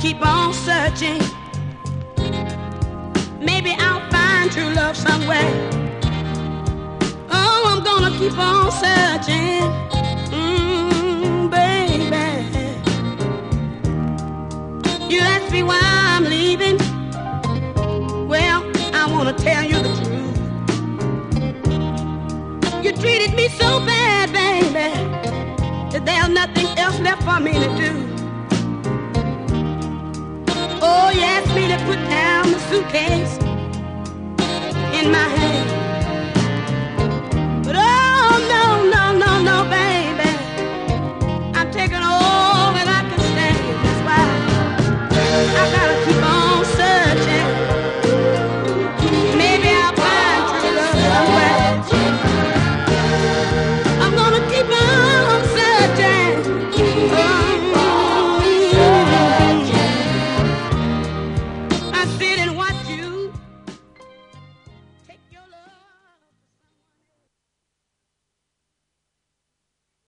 keep on searching. Maybe I'll find true love somewhere. Oh, I'm gonna keep on searching, baby. You ask me why I'm leaving. Well, I wanna tell you the truth. You treated me so bad, baby, that there's nothing else left for me to do. Oh, you asked me to put down the suitcase in my hand.